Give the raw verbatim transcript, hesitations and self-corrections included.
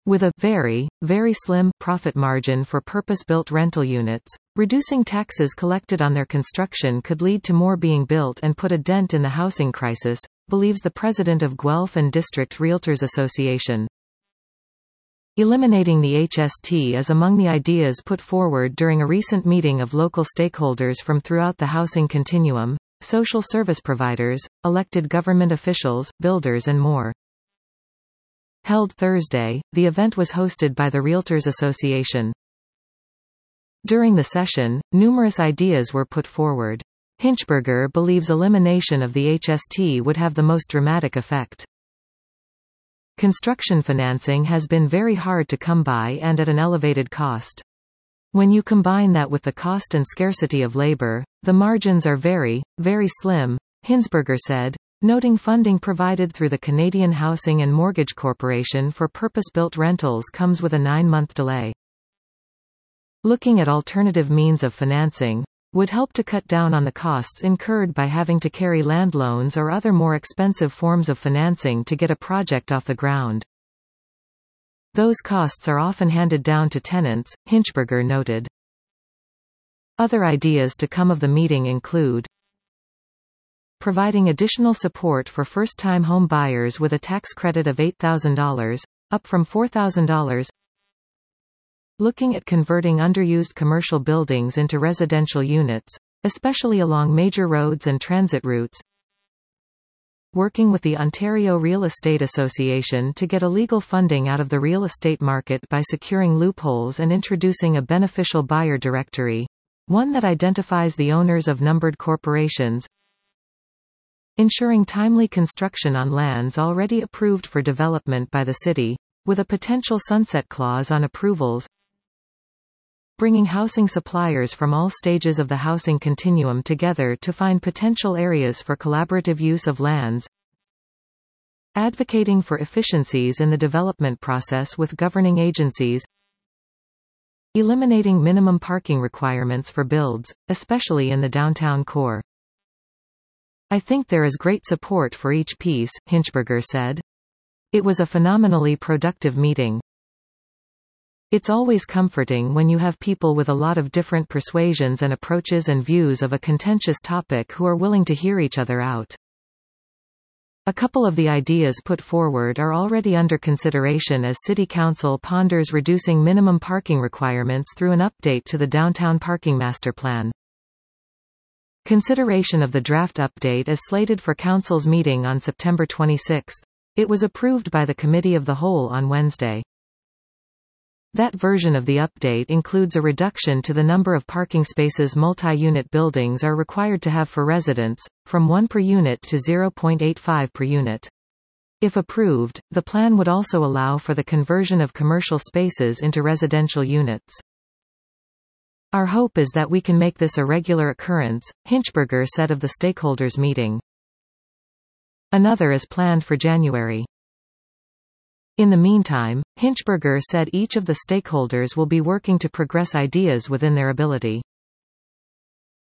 With a very, very slim profit margin for purpose-built rental units, reducing taxes collected on their construction could lead to more being built and put a dent in the housing crisis, believes the president of Guelph and District Realtors Association. Eliminating the H S T is among the ideas put forward during a recent meeting of local stakeholders from throughout the housing continuum, social service providers, elected government officials, builders and more. Held Thursday, the event was hosted by the Realtors Association. During the session, numerous ideas were put forward. Hinchberger believes elimination of the H S T would have the most dramatic effect. Construction financing has been very hard to come by and at an elevated cost. When you combine that with the cost and scarcity of labor, the margins are very, very slim, Hinchberger said, noting funding provided through the Canadian Housing and Mortgage Corporation for purpose-built rentals comes with a nine-month delay. Looking at alternative means of financing would help to cut down on the costs incurred by having to carry land loans or other more expensive forms of financing to get a project off the ground. Those costs are often handed down to tenants, Hinchberger noted. Other ideas to come of the meeting include providing additional support for first-time home buyers with a tax credit of eight thousand dollars, up from four thousand dollars. Looking at converting underused commercial buildings into residential units, especially along major roads and transit routes. Working with the Ontario Real Estate Association to get illegal funding out of the real estate market by securing loopholes and introducing a beneficial buyer directory, one that identifies the owners of numbered corporations. Ensuring timely construction on lands already approved for development by the city, with a potential sunset clause on approvals. Bringing housing suppliers from all stages of the housing continuum together to find potential areas for collaborative use of lands. Advocating for efficiencies in the development process with governing agencies. Eliminating minimum parking requirements for builds, especially in the downtown core. I think there is great support for each piece, Hinchberger said. It was a phenomenally productive meeting. It's always comforting when you have people with a lot of different persuasions and approaches and views of a contentious topic who are willing to hear each other out. A couple of the ideas put forward are already under consideration as City Council ponders reducing minimum parking requirements through an update to the Downtown Parking Master Plan. Consideration of the draft update is slated for Council's meeting on September twenty-sixth. It was approved by the Committee of the Whole on Wednesday. That version of the update includes a reduction to the number of parking spaces multi-unit buildings are required to have for residents, from one per unit to zero point eight five per unit. If approved, the plan would also allow for the conversion of commercial spaces into residential units. Our hope is that we can make this a regular occurrence, Hinchberger said of the stakeholders meeting. Another is planned for January. In the meantime, Hinchberger said each of the stakeholders will be working to progress ideas within their ability.